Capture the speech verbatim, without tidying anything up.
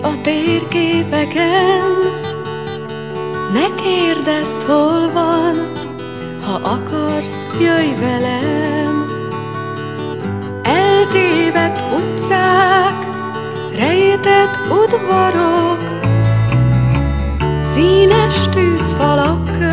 a térképeken, ne kérdezd, hol van, ha akarsz, jöjj velem. Eltévedt utcák, rejtett udvarok, színes tűzfalak